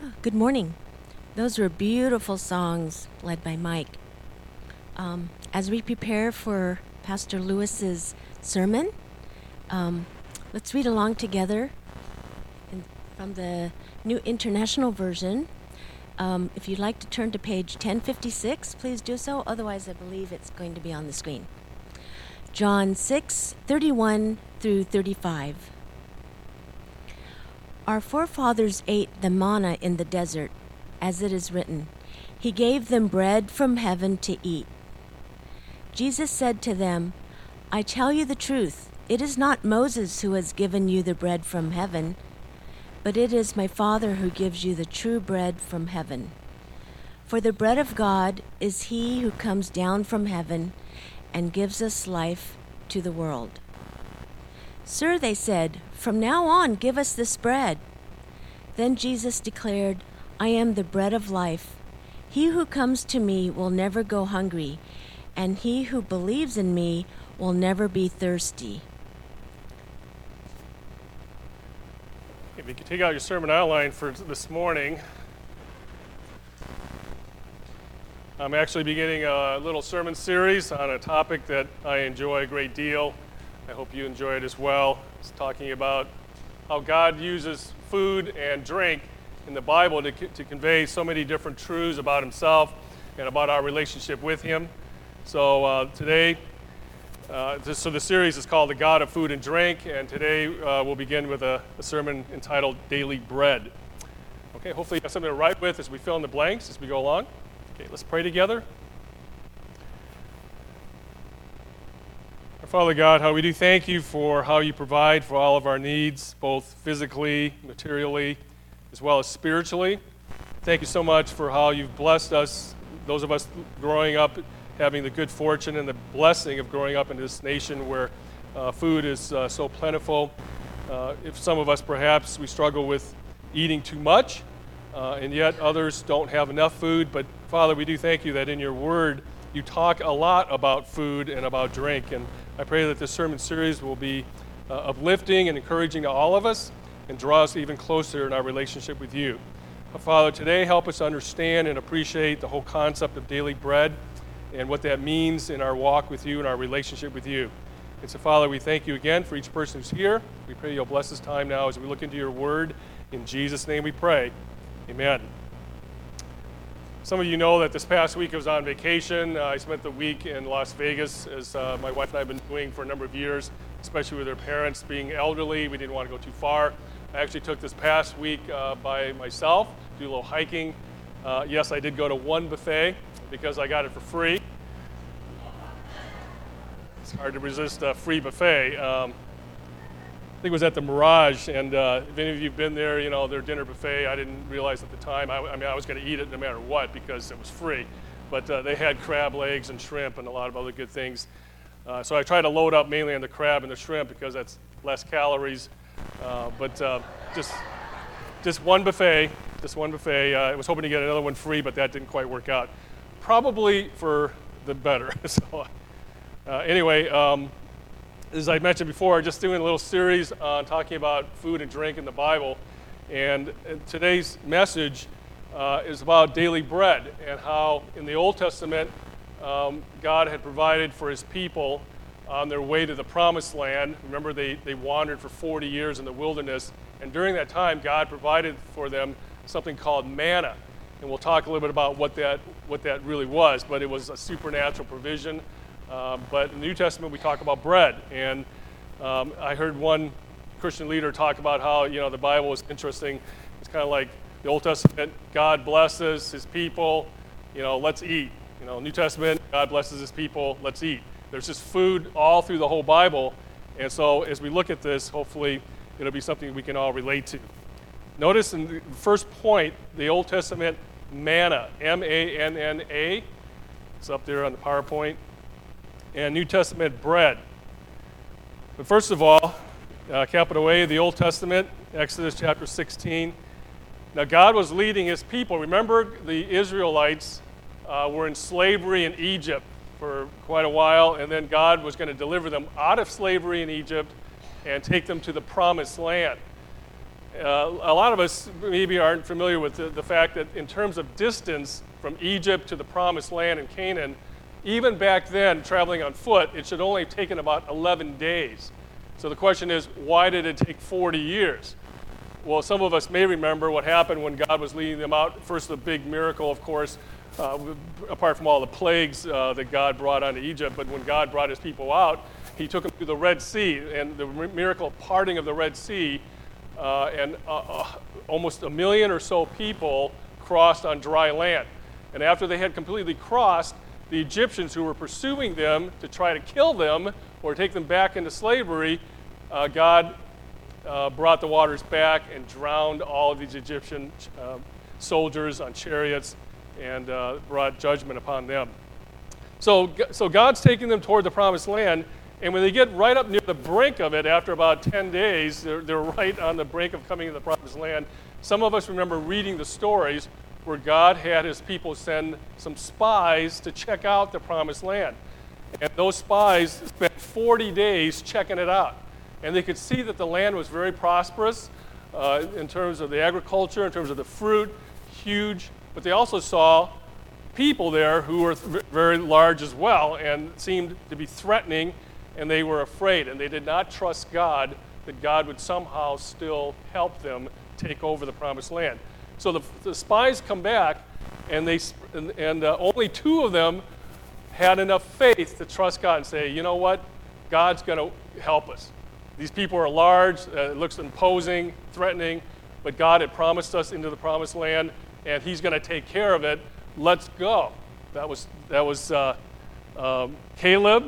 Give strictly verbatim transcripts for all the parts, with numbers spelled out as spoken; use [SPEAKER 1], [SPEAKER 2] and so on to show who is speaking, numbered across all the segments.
[SPEAKER 1] Good morning. Those were beautiful songs led by Mike. Um, as we prepare for Pastor Lewis's sermon, um, let's read along together in, from the New International Version. Um, if you'd like to turn to page ten fifty-six, please do so. Otherwise, I believe it's going to be on the screen. John six thirty-one through thirty-five. Our forefathers ate the manna in the desert, as it is written, He gave them bread from heaven to eat. Jesus said to them, I tell you the truth, it is not Moses who has given you the bread from heaven, but it is my Father who gives you the true bread from heaven. For the bread of God is he who comes down from heaven and gives us life to the world. Sir, they said, from now on give us this bread. Then Jesus declared, I am the bread of life. He who comes to me will never go hungry, and he who believes in me will never be thirsty.
[SPEAKER 2] If you could take out your sermon outline for this morning, I'm actually beginning a little sermon series on a topic that I enjoy a great deal. I hope you enjoy it as well. It's talking about how God uses food and drink in the Bible to, to convey so many different truths about himself and about our relationship with him. So uh, today, uh, this, so the series is called The God of Food and Drink, and today uh, we'll begin with a, a sermon entitled Daily Bread. Okay, hopefully you have something to write with as we fill in the blanks as we go along. Okay, let's pray together. Our Father God, how we do thank you for how you provide for all of our needs, both physically, materially, as well as spiritually. Thank you so much for how you've blessed us, those of us growing up, having the good fortune and the blessing of growing up in this nation where uh, food is uh, so plentiful. Uh, if some of us perhaps we struggle with eating too much, uh, and yet others don't have enough food. But Father, we do thank you that in your word you talk a lot about food and about drink. And I pray that this sermon series will be uh, uplifting and encouraging to all of us and draw us even closer in our relationship with you. Uh, Father, today help us understand and appreciate the whole concept of daily bread and what that means in our walk with you and our relationship with you. And so, Father, we thank you again for each person who's here. We pray you'll bless this time now as we look into your word. In Jesus' name we pray. Amen. Some of you know that this past week I was on vacation. Uh, I spent the week in Las Vegas, as uh, my wife and I have been doing for a number of years, especially with their parents being elderly. We didn't want to go too far. I actually took this past week uh, by myself, do a little hiking. Uh, yes, I did go to one buffet because I got it for free. It's hard to resist a free buffet. Um, I think it was at the Mirage, and uh, if any of you have been there, you know, their dinner buffet, I didn't realize at the time, I, I mean, I was going to eat it no matter what because it was free, but uh, they had crab legs and shrimp and a lot of other good things. Uh, so I tried to load up mainly on the crab and the shrimp because that's less calories, uh, but uh, just just one buffet, just one buffet. Uh, I was hoping to get another one free, but that didn't quite work out. Probably for the better. so uh, anyway, um, as I mentioned before, just doing a little series on talking about food and drink in the Bible. And today's message uh, is about daily bread and how in the Old Testament, um, God had provided for his people on their way to the Promised Land. Remember, they, they wandered for forty years in the wilderness. And during that time, God provided for them something called manna. And we'll talk a little bit about what that, what that really was. But it was a supernatural provision. Uh, but in the New Testament, we talk about bread. And um, I heard one Christian leader talk about how, you know, the Bible is interesting. It's kind of like the Old Testament, God blesses his people, you know, let's eat. You know, New Testament, God blesses his people, let's eat. There's just food all through the whole Bible. And so as we look at this, hopefully it'll be something we can all relate to. Notice in the first point, the Old Testament manna, M A N N A. It's up there on the PowerPoint. And New Testament bread. But first of all, uh, capital A, the Old Testament, Exodus chapter sixteen. Now God was leading his people. Remember, the Israelites uh, were in slavery in Egypt for quite a while, and then God was going to deliver them out of slavery in Egypt and take them to the Promised Land. Uh, a lot of us maybe aren't familiar with the, the fact that in terms of distance from Egypt to the Promised Land in Canaan, even back then, traveling on foot, it should only have taken about eleven days. So the question is, why did it take forty years? Well, some of us may remember what happened when God was leading them out. First, the big miracle, of course, uh, apart from all the plagues uh, that God brought onto Egypt, but when God brought his people out, he took them through the Red Sea, and the miracle of parting of the Red Sea, uh, and uh, uh, almost a million or so people crossed on dry land. And after they had completely crossed, the Egyptians who were pursuing them to try to kill them or take them back into slavery, uh, God uh, brought the waters back and drowned all of these Egyptian uh, soldiers on chariots and uh, brought judgment upon them. So, so God's taking them toward the Promised Land, and when they get right up near the brink of it, after about ten days, they're, they're right on the brink of coming to the Promised Land. Some of us remember reading the stories where God had his people send some spies to check out the Promised Land. And those spies spent forty days checking it out. And they could see that the land was very prosperous uh, in terms of the agriculture, in terms of the fruit, huge. But they also saw people there who were th- very large as well and seemed to be threatening, and they were afraid. And they did not trust God that God would somehow still help them take over the Promised Land. So the, the spies come back, and, they, and, and uh, only two of them had enough faith to trust God and say, you know what, God's going to help us. These people are large, uh, it looks imposing, threatening, but God had promised us into the Promised Land, and he's going to take care of it. Let's go. That was, that was uh, um, Caleb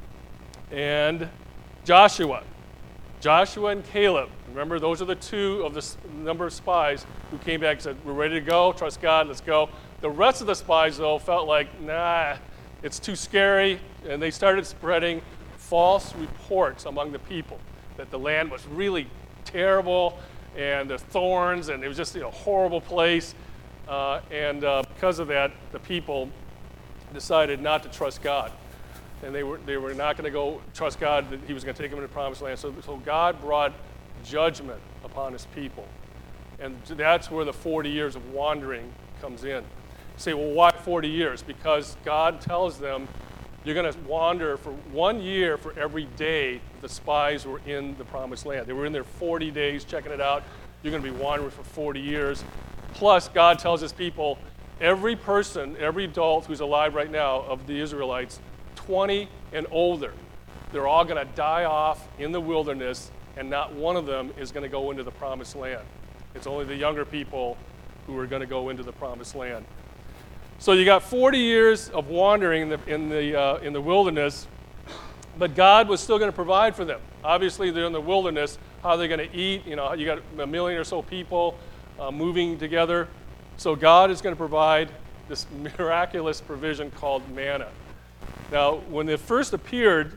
[SPEAKER 2] and Joshua. Joshua and Caleb. Remember, those are the two of the s- number of spies who came back and said, we're ready to go, trust God, let's go. The rest of the spies, though, felt like, nah, it's too scary, and they started spreading false reports among the people that the land was really terrible, and the thorns, and it was just a you know, horrible place. Uh, and uh, because of that, the people decided not to trust God. And they were, they were not going to go trust God that he was going to take them into the Promised Land. So, so God brought judgment upon his people. And that's where the forty years of wandering comes in. You say, well, why forty years? Because God tells them, you're going to wander for one year for every day the spies were in the Promised Land. They were in there forty days checking it out. You're going to be wandering for forty years. Plus, God tells his people, every person, every adult who's alive right now of the Israelites, twenty and older, they're all going to die off in the wilderness, and not one of them is going to go into the Promised Land. It's only the younger people who are going to go into the Promised Land. So you got forty years of wandering in the, in the, uh, in the wilderness, but God was still going to provide for them. Obviously, they're in the wilderness. How are they going to eat? You know, you got a million or so people uh, moving together. So God is going to provide this miraculous provision called manna. Now, when it first appeared,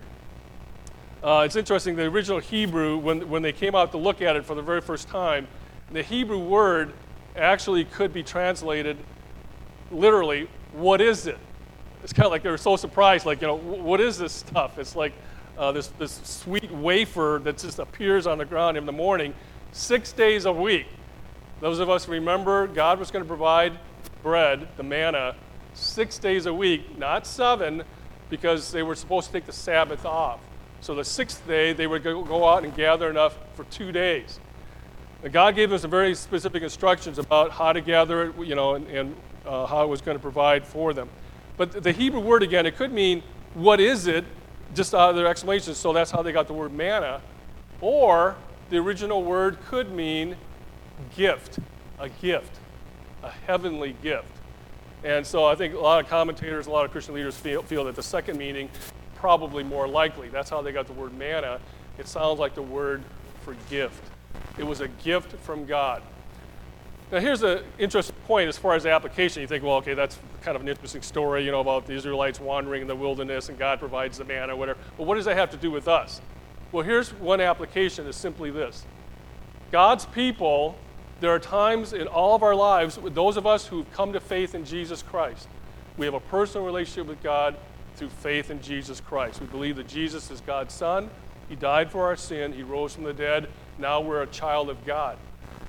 [SPEAKER 2] uh, it's interesting, the original Hebrew, when, when they came out to look at it for the very first time, the Hebrew word actually could be translated literally, what is it? It's kind of like they were so surprised, like, you know, what is this stuff? It's like uh, this, this sweet wafer that just appears on the ground in the morning, six days a week. Those of us remember God was going to provide bread, the manna, six days a week, not seven, because they were supposed to take the Sabbath off. So the sixth day, they would go, go out and gather enough for two days. And God gave them some very specific instructions about how to gather it, you know, and, and uh, how it was going to provide for them. But the Hebrew word, again, it could mean, what is it? Just out of their explanations, so that's how they got the word manna. Or the original word could mean gift, a gift, a heavenly gift. And so I think a lot of commentators, a lot of Christian leaders feel, feel that the second meaning probably more likely. That's how they got the word manna. It sounds like the word for gift. It was a gift from God. Now here's an interesting point as far as the application. You think, well, okay, that's kind of an interesting story, you know, about the Israelites wandering in the wilderness and God provides the manna or whatever. But what does that have to do with us? Well, here's one application, is simply this. God's people, there are times in all of our lives, with those of us who've come to faith in Jesus Christ, we have a personal relationship with God through faith in Jesus Christ. We believe that Jesus is God's Son. He died for our sin. He rose from the dead. Now we're a child of God.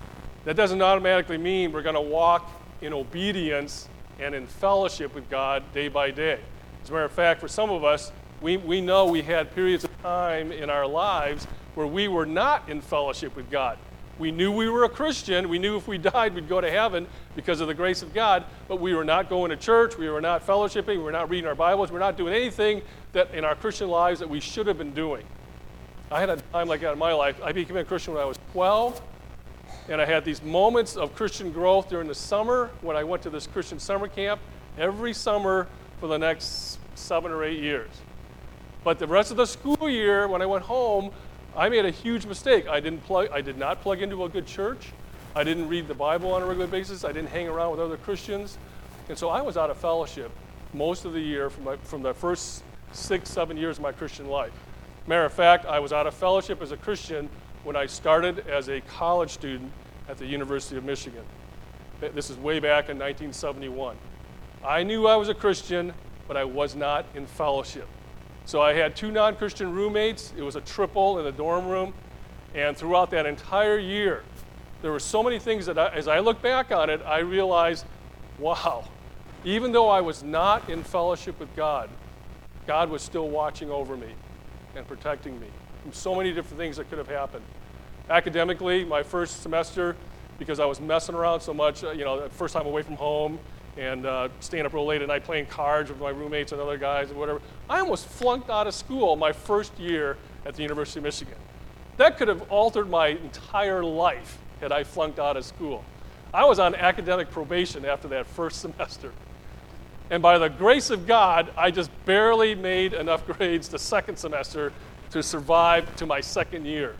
[SPEAKER 2] That doesn't automatically mean we're going to walk in obedience and in fellowship with God day by day. As a matter of fact, for some of us, we, we know we had periods of time in our lives where we were not in fellowship with God. We knew we were a Christian. We knew if we died, we'd go to heaven because of the grace of God, but we were not going to church. We were not fellowshipping. We were not reading our Bibles. We were not doing anything that in our Christian lives that we should have been doing. I had a time like that in my life. I became a Christian when I was twelve, and I had these moments of Christian growth during the summer when I went to this Christian summer camp every summer for the next seven or eight years. But the rest of the school year, when I went home, I made a huge mistake. I didn't plug, I did not plug into a good church. I didn't read the Bible on a regular basis. I didn't hang around with other Christians. And so I was out of fellowship most of the year from, my, from the first six, seven years of my Christian life. Matter of fact, I was out of fellowship as a Christian when I started as a college student at the University of Michigan. This is way back in nineteen seventy-one. I knew I was a Christian, but I was not in fellowship. So I had two non-Christian roommates. It was a triple in the dorm room. And throughout that entire year, there were so many things that I, as I look back on it, I realized, wow, even though I was not in fellowship with God, God was still watching over me and protecting me from so many different things that could have happened. Academically, my first semester, because I was messing around so much, uh, you know, the first time away from home, and uh, staying up real late at night playing cards with my roommates and other guys and whatever. I almost flunked out of school my first year at the University of Michigan. That could have altered my entire life had I flunked out of school. I was on academic probation after that first semester. And by the grace of God, I just barely made enough grades the second semester to survive to my second year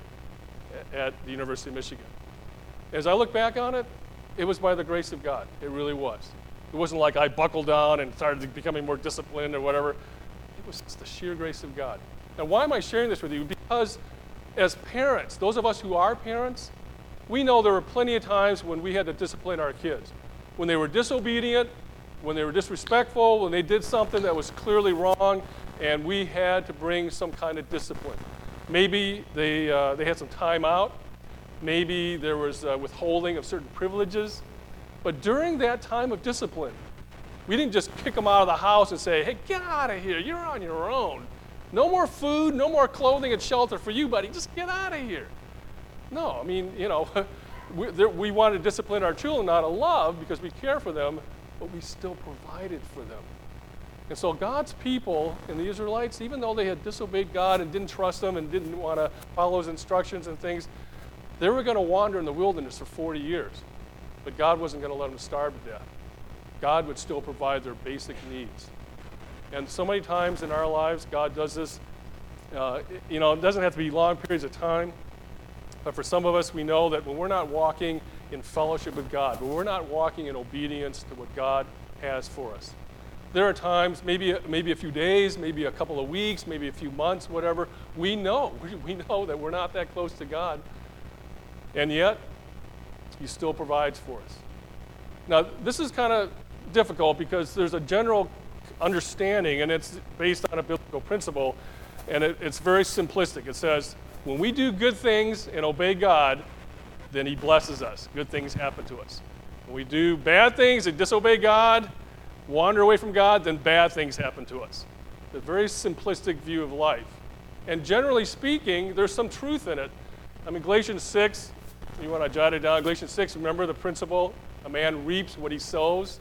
[SPEAKER 2] at the University of Michigan. As I look back on it, it was by the grace of God. It really was. It wasn't like I buckled down and started becoming more disciplined or whatever. It was just the sheer grace of God. And why am I sharing this with you? Because as parents, those of us who are parents, we know there were plenty of times when we had to discipline our kids. When they were disobedient, when they were disrespectful, when they did something that was clearly wrong, and we had to bring some kind of discipline. Maybe they, uh, they had some time out. Maybe there was uh, withholding of certain privileges. But during that time of discipline, we didn't just kick them out of the house and say, hey, get out of here. You're on your own. No more food, no more clothing and shelter for you, buddy. Just get out of here. No, I mean, you know, we, there, we want to discipline our children out of love because we care for them, but we still provided for them. And so God's people and the Israelites, even though they had disobeyed God and didn't trust him and didn't want to follow his instructions and things, they were going to wander in the wilderness for forty years. But God wasn't going to let them starve to death. God would still provide their basic needs. And so many times in our lives, God does this. Uh, you know, it doesn't have to be long periods of time. But for some of us, we know that when we're not walking in fellowship with God, when we're not walking in obedience to what God has for us, there are times, maybe, maybe a few days, maybe a couple of weeks, maybe a few months, whatever, we know, we, we know that we're not that close to God. And yet, he still provides for us. Now, this is kind of difficult because there's a general understanding, and it's based on a biblical principle, and it, it's very simplistic. It says, when we do good things and obey God, then he blesses us. Good things happen to us. When we do bad things and disobey God, wander away from God, then bad things happen to us. It's a very simplistic view of life. And generally speaking, there's some truth in it. I mean, Galatians six, you want to jot it down, Galatians six, remember the principle, a man reaps what he sows.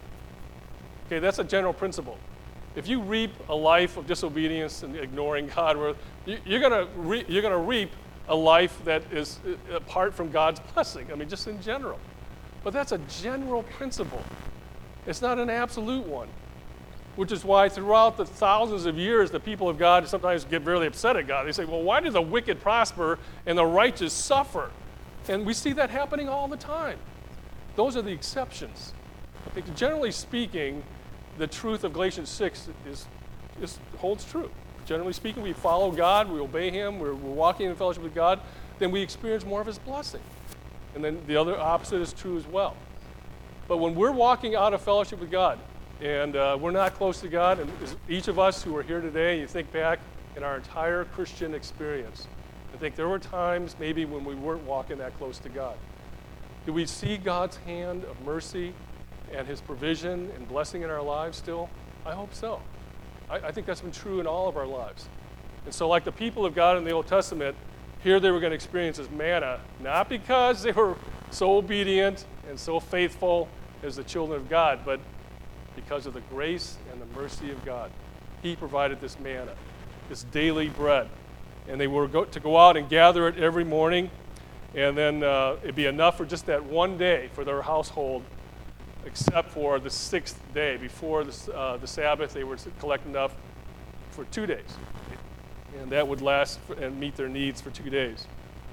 [SPEAKER 2] Okay, that's a general principle. If you reap a life of disobedience and ignoring God, you're going to re- you're going to reap a life that is apart from God's blessing. I mean, just in general. But that's a general principle. It's not an absolute one, which is why throughout the thousands of years, the people of God sometimes get really upset at God. They say, well, why do the wicked prosper and the righteous suffer? And we see that happening all the time. Those are the exceptions. I think generally speaking, the truth of Galatians six is, is, holds true. Generally speaking, we follow God, we obey him, we're, we're walking in fellowship with God, then we experience more of his blessing. And then the other opposite is true as well. But when we're walking out of fellowship with God, and uh, we're not close to God, and each of us who are here today, you think back in our entire Christian experience, I think there were times maybe when we weren't walking that close to God. Do we see God's hand of mercy and his provision and blessing in our lives still? I hope so. I, I think that's been true in all of our lives. And so like the people of God in the Old Testament, here they were going to experience this manna, not because they were so obedient and so faithful as the children of God, but because of the grace and the mercy of God. He provided this manna, this daily bread. And they were go, to go out and gather it every morning, and then uh, it'd be enough for just that one day for their household, except for the sixth day. Before the, uh, the Sabbath, they would collect enough for two days. And that would last for, and meet their needs for two days.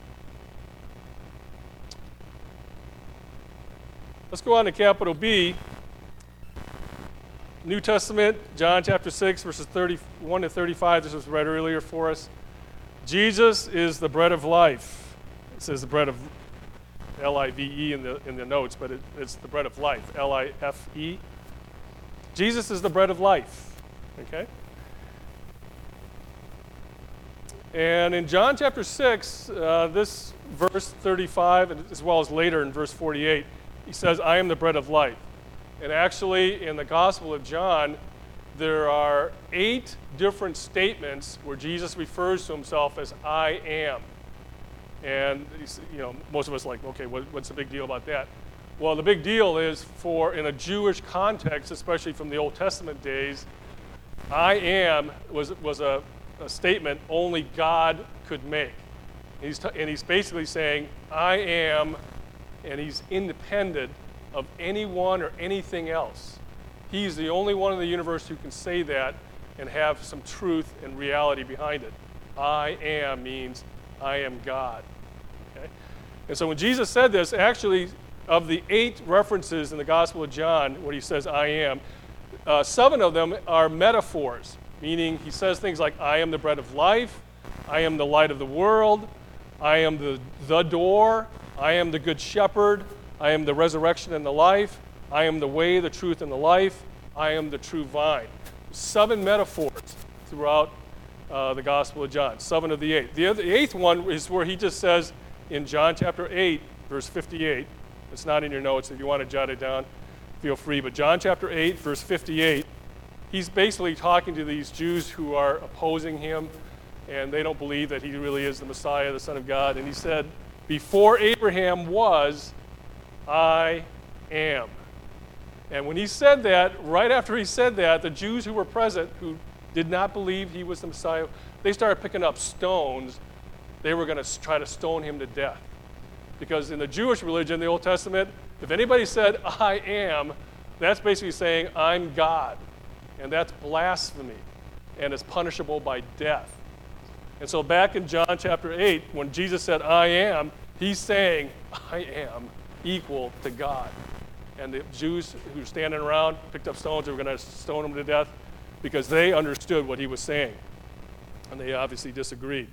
[SPEAKER 2] Let's go on to capital B. New Testament, John chapter six, verses thirty-one to thirty-five. This was read earlier for us. Jesus is the bread of life. It says the bread of L I V E in the, in the notes, but it, it's the bread of life, L I F E. Jesus is the bread of life, okay? And in John chapter six, uh, this verse thirty-five, as well as later in verse forty-eight, he says, I am the bread of life. And actually, in the Gospel of John, there are eight different statements where Jesus refers to himself as I am. And you know, most of us are like, okay, what, what's the big deal about that? Well, the big deal is for, in a Jewish context, especially from the Old Testament days, I am was, was a, a statement only God could make. And he's, t- and he's basically saying, I am, and he's independent of anyone or anything else. He's the only one in the universe who can say that and have some truth and reality behind it. I am means I am God. Okay? And so when Jesus said this, actually, of the eight references in the Gospel of John where he says I am, uh, seven of them are metaphors, meaning he says things like I am the bread of life, I am the light of the world, I am the, the door, I am the good shepherd, I am the resurrection and the life, I am the way, the truth, and the life, I am the true vine. Seven metaphors throughout uh, the Gospel of John, seven of the eight. The, other, the eighth one is where he just says in John chapter eight, verse fifty-eight, it's not in your notes, if you want to jot it down, feel free, but John chapter eight, verse fifty-eight, he's basically talking to these Jews who are opposing him, and they don't believe that he really is the Messiah, the Son of God, and he said, before Abraham was, I am. And when he said that, right after he said that, the Jews who were present, who did not believe he was the Messiah, they started picking up stones. They were going to try to stone him to death. Because in the Jewish religion, the Old Testament, if anybody said, I am, that's basically saying, I'm God. And that's blasphemy. And it's punishable by death. And so back in John chapter eight, when Jesus said, I am, he's saying, I am equal to God. And the Jews who were standing around picked up stones. They were going to stone him to death because they understood what he was saying. And they obviously disagreed.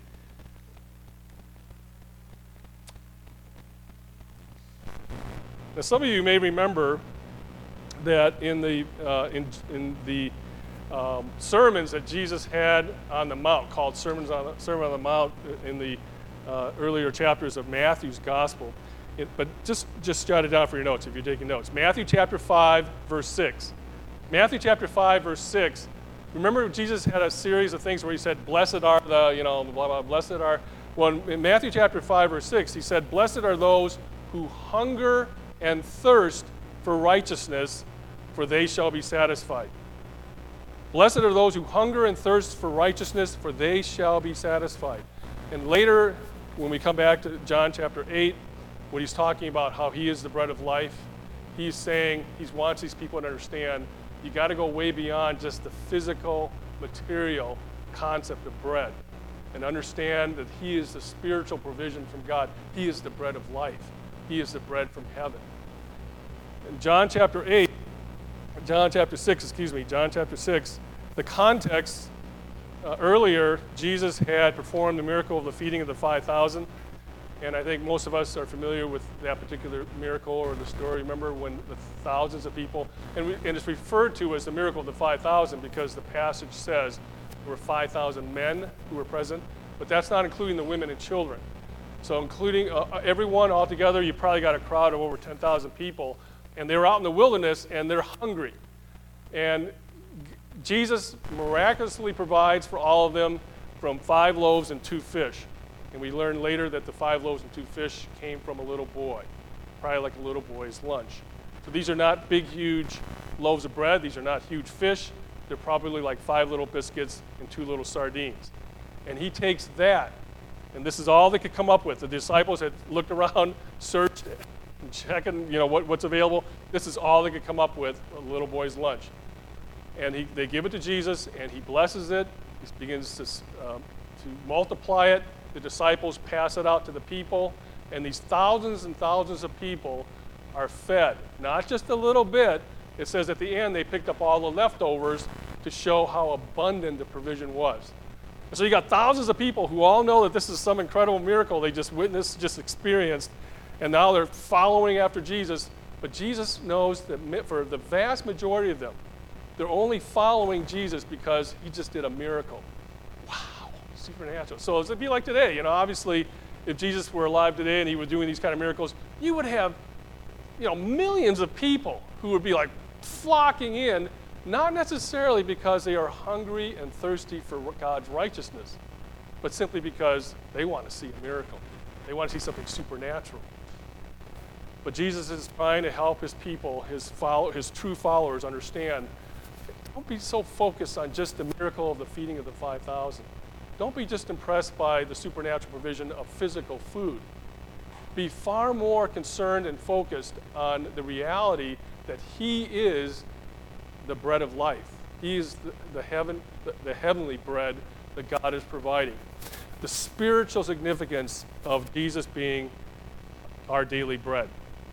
[SPEAKER 2] Now, some of you may remember that in the, uh, in, in the um, sermons that Jesus had on the Mount, called Sermons on the, Sermon on the Mount in the uh, earlier chapters of Matthew's Gospel, It, but just, just jot it down for your notes if you're taking notes. Matthew chapter five, verse six. Matthew chapter five, verse six. Remember Jesus had a series of things where he said, blessed are the, you know, blah, blah, blessed are. Well, in Matthew chapter five, verse six, he said, blessed are those who hunger and thirst for righteousness, for they shall be satisfied. Blessed are those who hunger and thirst for righteousness, for they shall be satisfied. And later, when we come back to John chapter eight, when he's talking about how he is the bread of life, he's saying, he wants these people to understand, you got to go way beyond just the physical, material concept of bread and understand that he is the spiritual provision from God. He is the bread of life. He is the bread from heaven. In John chapter eight, John chapter six, excuse me, John chapter six, the context, uh, earlier, Jesus had performed the miracle of the feeding of the five thousand. And I think most of us are familiar with that particular miracle or the story. Remember when the thousands of people, and, we, and it's referred to as the miracle of the five thousand because the passage says there were five thousand men who were present, but that's not including the women and children. So including uh, everyone all together, you probably got a crowd of over ten thousand people. And they were out in the wilderness, and they're hungry. And Jesus miraculously provides for all of them from five loaves and two fish. And we learn later that the five loaves and two fish came from a little boy, probably like a little boy's lunch. So these are not big, huge loaves of bread. These are not huge fish. They're probably like five little biscuits and two little sardines. And he takes that, and this is all they could come up with. The disciples had looked around, searched, and checking, you know, what, what's available. This is all they could come up with, a little boy's lunch. And he, they give it to Jesus, and he blesses it. He begins to, um, to multiply it. The disciples pass it out to the people, and these thousands and thousands of people are fed. Not just a little bit. It says at the end they picked up all the leftovers to show how abundant the provision was. And so you got thousands of people who all know that this is some incredible miracle they just witnessed, just experienced, and now they're following after Jesus. But Jesus knows that for the vast majority of them, they're only following Jesus because he just did a miracle. Wow, supernatural. So it'd be like today, you know, obviously, if Jesus were alive today and he was doing these kind of miracles, you would have, you know, millions of people who would be like flocking in, not necessarily because they are hungry and thirsty for God's righteousness, but simply because they want to see a miracle. They want to see something supernatural. But Jesus is trying to help his people, his follow, his true followers, understand. Don't be so focused on just the miracle of the feeding of the five thousand. Don't be just impressed by the supernatural provision of physical food. Be far more concerned and focused on the reality that he is the bread of life. He is the, the, heaven, the, the heavenly bread that God is providing. The spiritual significance of Jesus being our daily bread.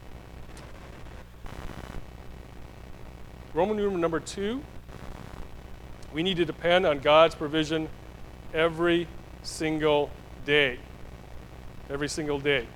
[SPEAKER 2] Roman numeral number two, we need to depend on God's provision every single day. Every single day.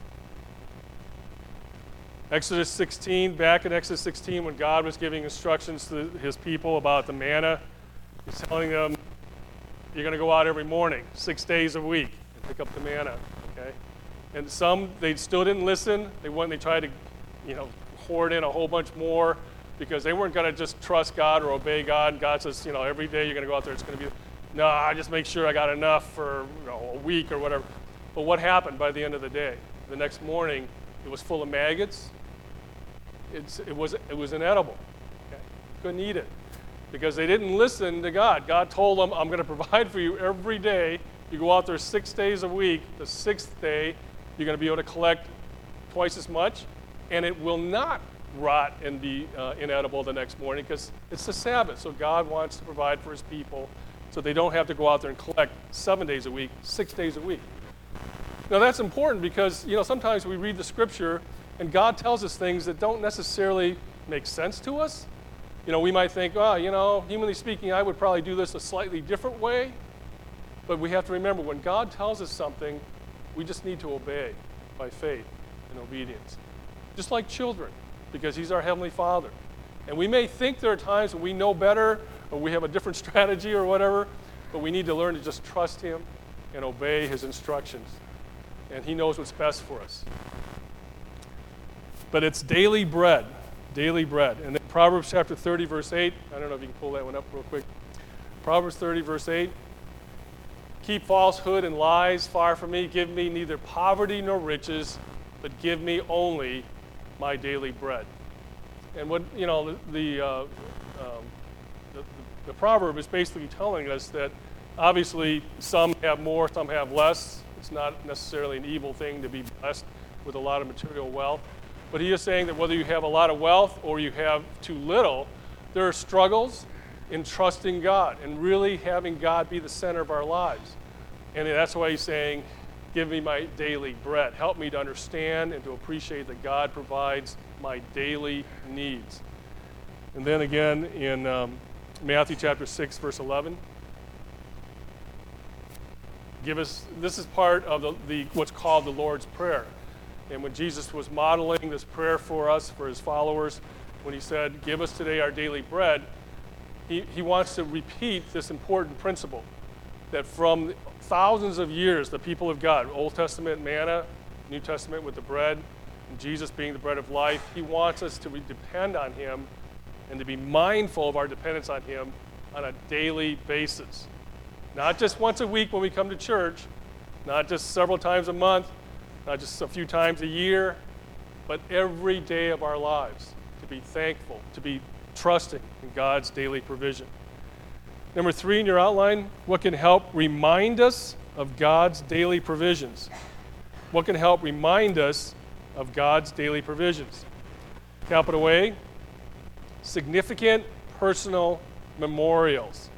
[SPEAKER 2] Exodus sixteen, back in Exodus sixteen, when God was giving instructions to his people about the manna, he's telling them, you're going to go out every morning, six days a week, and pick up the manna, okay? And some, they still didn't listen. They went and they tried to, you know, hoard in a whole bunch more because they weren't going to just trust God or obey God. And God says, you know, every day you're going to go out there, it's going to be, no, I just make sure I got enough for, you know, a week or whatever. But what happened by the end of the day? The next morning, it was full of maggots. It's, it, was, it was inedible. Okay? Couldn't eat it because they didn't listen to God. God told them, I'm going to provide for you every day. You go out there six days a week. The sixth day, you're going to be able to collect twice as much, and it will not rot and be uh, inedible the next morning because it's the Sabbath. So God wants to provide for his people so they don't have to go out there and collect seven days a week, six days a week. Now that's important because, you know, sometimes we read the scripture and God tells us things that don't necessarily make sense to us. You know, we might think, oh, you know, humanly speaking, I would probably do this a slightly different way. But we have to remember, when God tells us something, we just need to obey by faith and obedience. Just like children, because he's our Heavenly Father. And we may think there are times when we know better or we have a different strategy or whatever, but we need to learn to just trust him and obey his instructions. And he knows what's best for us. But it's daily bread, daily bread. And then Proverbs chapter thirty, verse eight, I don't know if you can pull that one up real quick. Proverbs thirty, verse eight, keep falsehood and lies far from me. Give me neither poverty nor riches, but give me only my daily bread. And what, you know, the, the, uh, um, the, the proverb is basically telling us that obviously some have more, some have less. It's not necessarily an evil thing to be blessed with a lot of material wealth. But he is saying that whether you have a lot of wealth or you have too little, there are struggles in trusting God and really having God be the center of our lives. And that's why he's saying, give me my daily bread. Help me to understand and to appreciate that God provides my daily needs. And then again in um, Matthew chapter six, verse eleven, give us, this is part of the, the what's called the Lord's Prayer. And when Jesus was modeling this prayer for us, for his followers, when he said, give us today our daily bread, he, he wants to repeat this important principle. that from thousands of years, the people of God, Old Testament manna, New Testament with the bread, and Jesus being the bread of life, he wants us to depend on him and to be mindful of our dependence on him on a daily basis. Not just once a week when we come to church, not just several times a month, not just a few times a year, but every day of our lives, to be thankful, to be trusting in God's daily provision. Number three in your outline, what can help remind us of God's daily provisions? What can help remind us of God's daily provisions? Capital A, significant personal memorials.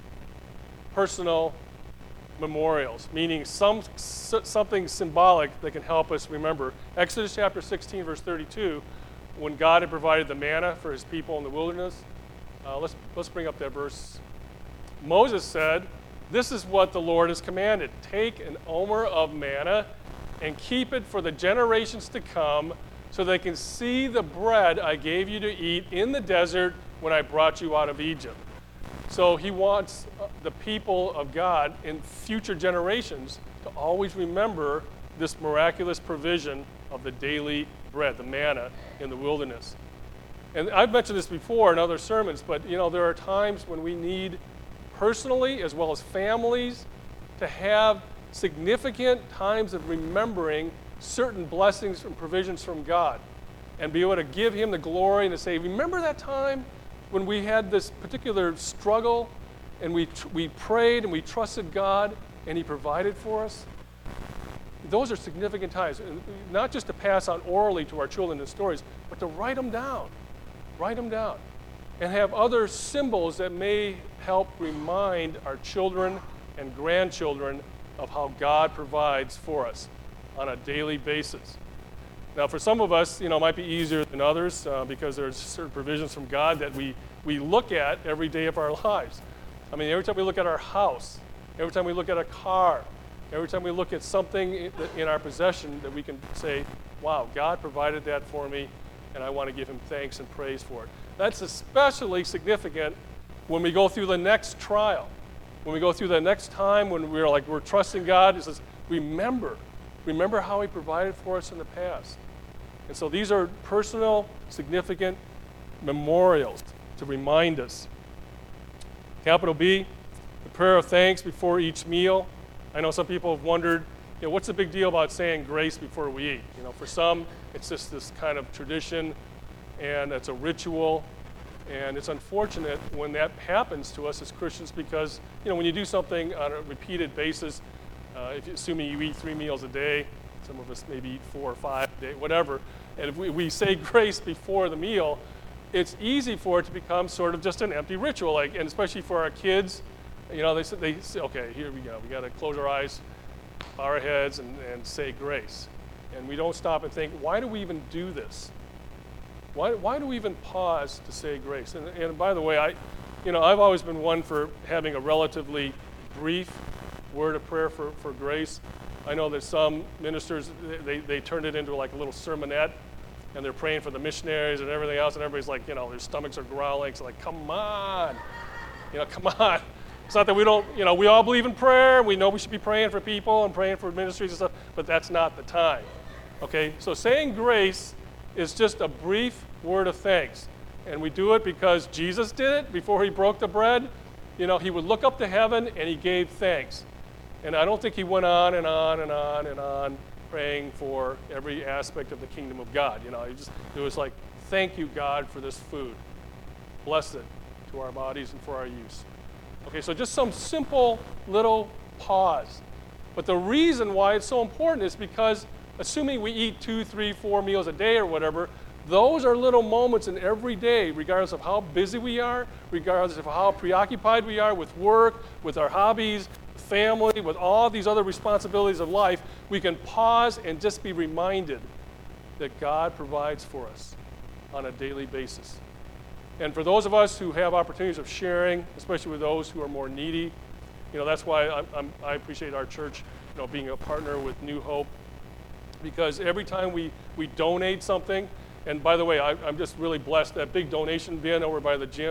[SPEAKER 2] Personal memorials, meaning some something symbolic that can help us remember. Exodus chapter sixteen, verse thirty-two, when God had provided the manna for his people in the wilderness. Uh, let's, let's bring up that verse. Moses said, "This is what the Lord has commanded. Take an omer of manna and keep it for the generations to come, so they can see the bread I gave you to eat in the desert when I brought you out of Egypt." So he wants the people of God in future generations to always remember this miraculous provision of the daily bread, the manna in the wilderness. And I've mentioned this before in other sermons, but you know, there are times when we need personally as well as families to have significant times of remembering certain blessings and provisions from God and be able to give him the glory and to say, remember that time when we had this particular struggle and we tr- we prayed and we trusted God and he provided for us? Those are significant times, and not just to pass on orally to our children in stories, but to write them down, write them down, and have other symbols that may help remind our children and grandchildren of how God provides for us on a daily basis. Now, for some of us, you know, it might be easier than others uh, because there's certain provisions from God that we, we look at every day of our lives. I mean, every time we look at our house, every time we look at a car, every time we look at something in, in our possession that we can say, wow, God provided that for me, and I want to give him thanks and praise for it. That's especially significant when we go through the next trial, when we go through the next time when we're like, we're trusting God. It says, remember, remember how he provided for us in the past. And so these are personal, significant memorials to remind us. Capital B, the prayer of thanks before each meal. I know some people have wondered, you know, what's the big deal about saying grace before we eat? You know, for some, it's just this kind of tradition, and it's a ritual, and it's unfortunate when that happens to us as Christians because, you know, when you do something on a repeated basis, uh, if you, assuming you eat three meals a day, some of us maybe eat four or five a day, whatever, and if we, we say grace before the meal, it's easy for it to become sort of just an empty ritual, like, and especially for our kids, you know, they say, they say okay, here we go, we got to close our eyes, bow our heads, and, and say grace. And we don't stop and think, why do we even do this? Why, why do we even pause to say grace? And, and by the way, I, you know, I've always been one for having a relatively brief word of prayer for, for grace. I know that some ministers, they, they turned it into like a little sermonette, and they're praying for the missionaries and everything else, and everybody's like, you know, their stomachs are growling. It's like, come on, you know, come on. It's not that we don't, you know, we all believe in prayer. We know we should be praying for people and praying for ministries and stuff, but that's not the time, okay? So saying grace is just a brief word of thanks, and we do it because Jesus did it before he broke the bread. You know, he would look up to heaven and he gave thanks. And I don't think he went on and on and on and on praying for every aspect of the kingdom of God. You know, he just, it was like, thank you, God, for this food. Bless it to our bodies and for our use. Okay, so just some simple little pause. But the reason why it's so important is because assuming we eat two, three, four meals a day or whatever, those are little moments in every day, regardless of how busy we are, regardless of how preoccupied we are with work, with our hobbies, family, with all these other responsibilities of life, we can pause and just be reminded that God provides for us on a daily basis. And for those of us who have opportunities of sharing, especially with those who are more needy, you know, that's why I'm, I'm, I appreciate our church, you know, being a partner with New Hope, because every time we, we donate something, and by the way, I, I'm just really blessed, that big donation bin over by the gym,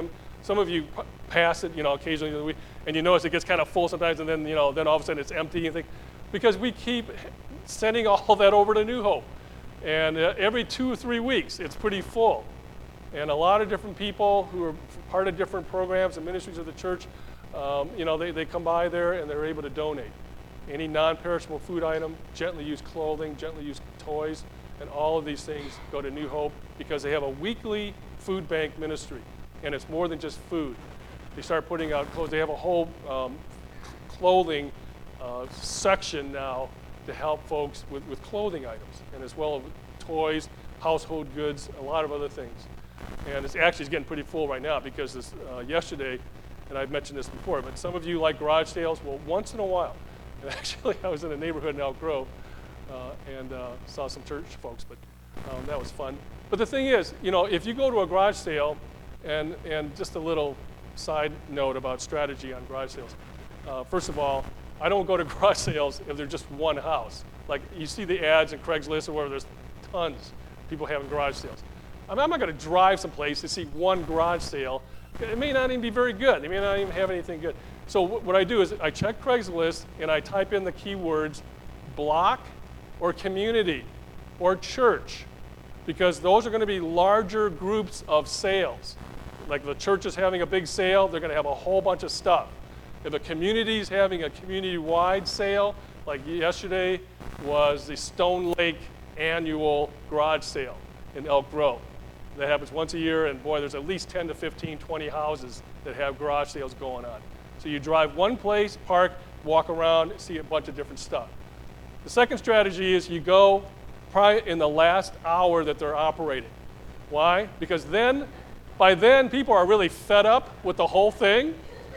[SPEAKER 2] some of you p- pass it, you know, occasionally in the week, and you notice it gets kind of full sometimes, and then, you know, then all of a sudden it's empty and think, because we keep sending all that over to New Hope. And uh, every two or three weeks, it's pretty full. And a lot of different people who are part of different programs and ministries of the church, um, you know, they, they come by there and they're able to donate. Any non-perishable food item, gently used clothing, gently used toys, and all of these things go to New Hope because they have a weekly food bank ministry. And it's more than just food. They start putting out clothes. They have a whole um, clothing uh, section now to help folks with, with clothing items, and as well as toys, household goods, a lot of other things. And it's actually it's getting pretty full right now because this, uh, yesterday, and I've mentioned this before, but some of you like garage sales. Well, once in a while, and actually I was in a neighborhood in Elk Grove uh, and uh, saw some church folks, but um, that was fun. But the thing is, you know, if you go to a garage sale, and, and just a little side note about strategy on garage sales. Uh, first of all, I don't go to garage sales if they're just one house. Like you see the ads in Craigslist or where there's tons of people having garage sales. I mean, I'm not going to drive someplace to see one garage sale. It may not even be very good. They may not even have anything good. So w- what I do is I check Craigslist and I type in the keywords block or community or church, because those are going to be larger groups of sales. Like the church is having a big sale, they're going to have a whole bunch of stuff. If a community is having a community-wide sale, like yesterday was the Stone Lake annual garage sale in Elk Grove. That happens once a year, and boy, there's at least ten to fifteen, twenty houses that have garage sales going on. So you drive one place, park, walk around, see a bunch of different stuff. The second strategy is you go probably in the last hour that they're operating. Why? Because then, by then, people are really fed up with the whole thing,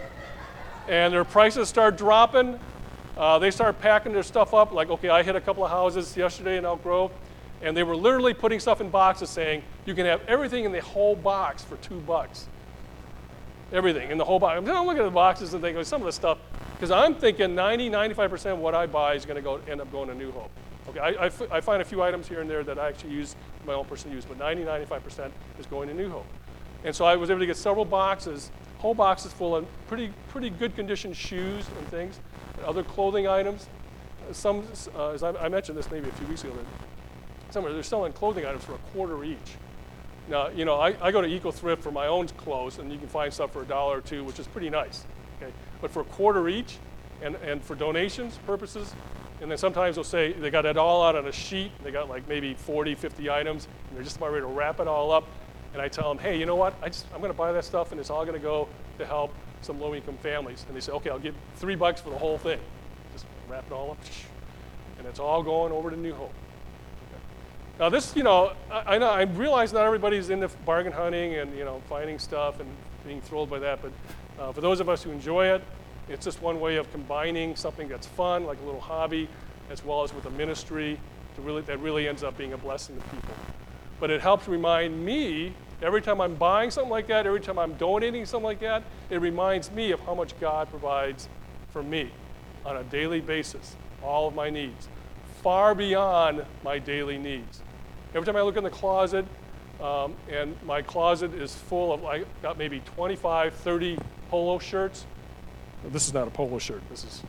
[SPEAKER 2] and their prices start dropping. Uh, they start packing their stuff up. Like, okay, I hit a couple of houses yesterday in Elk Grove, and they were literally putting stuff in boxes saying, you can have everything in the whole box for two bucks. Everything in the whole box. I'm looking at the boxes and thinking, some of the stuff, because I'm thinking ninety, ninety-five percent of what I buy is going to go end up going to New Hope. Okay, I, I, f- I find a few items here and there that I actually use, my own personal use, but ninety, ninety-five percent is going to New Hope. And so I was able to get several boxes, whole boxes full of pretty pretty good condition shoes and things, and other clothing items. Some, uh, as I, I mentioned this maybe a few weeks ago, that some are, they're selling clothing items for a quarter each. Now, you know, I, I go to Eco Thrift for my own clothes, and you can find stuff for a dollar or two, which is pretty nice. Okay, but for a quarter each, and, and for donations purposes, and then sometimes they'll say they got it all out on a sheet. They got like maybe forty, fifty items, and they're just about ready to wrap it all up. And I tell them, hey, you know what? I just, I'm going to buy that stuff, and it's all going to go to help some low-income families. And they say, okay, I'll give three bucks for the whole thing. Just wrap it all up, and it's all going over to New Hope. Okay. Now this, you know, I, I know I realize not everybody's into bargain hunting and you know finding stuff and being thrilled by that, but uh, for those of us who enjoy it, it's just one way of combining something that's fun, like a little hobby, as well as with a ministry to really that really ends up being a blessing to people. But it helps remind me, every time I'm buying something like that, every time I'm donating something like that, it reminds me of how much God provides for me on a daily basis, all of my needs, far beyond my daily needs. Every time I look in the closet, um, and my closet is full of, I got maybe twenty-five, thirty polo shirts. This is not a polo shirt. This is,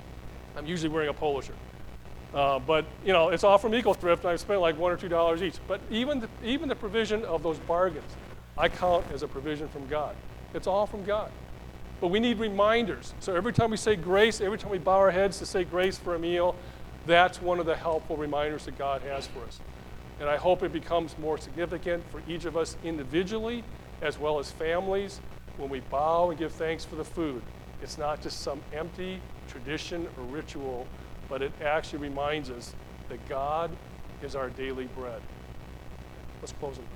[SPEAKER 2] I'm usually wearing a polo shirt. Uh, but you know, it's all from Eco Thrift, and I've spent like one or two dollars each. But even the, even the provision of those bargains, I count as a provision from God. It's all from God. But we need reminders. So every time we say grace, every time we bow our heads to say grace for a meal, that's one of the helpful reminders that God has for us. And I hope it becomes more significant for each of us individually, as well as families, when we bow and give thanks for the food. It's not just some empty tradition or ritual, but it actually reminds us that God is our daily bread. Let's close in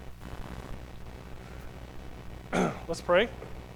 [SPEAKER 2] prayer. Let's pray.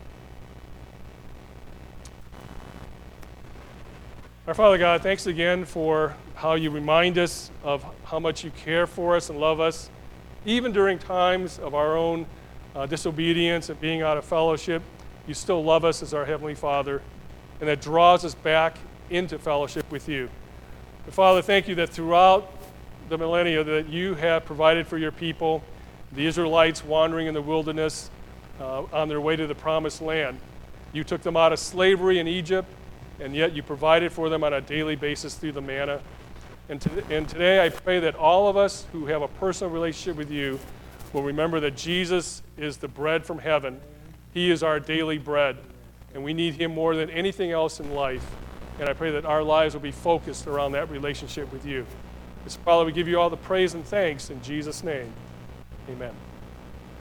[SPEAKER 2] Our Father God, thanks again for how you remind us of how much you care for us and love us, even during times of our own uh, disobedience and being out of fellowship. You still love us as our Heavenly Father, and that draws us back into fellowship with you. But Father, thank you that throughout the millennia that you have provided for your people, the Israelites wandering in the wilderness, uh, on their way to the promised land. You took them out of slavery in Egypt, and yet you provided for them on a daily basis through the manna. And, to, and today I pray that all of us who have a personal relationship with you will remember that Jesus is the bread from heaven. He is our daily bread, and we need him more than anything else in life. And I pray that our lives will be focused around that relationship with you. So, Father, we give you all the praise and thanks in Jesus' name. Amen.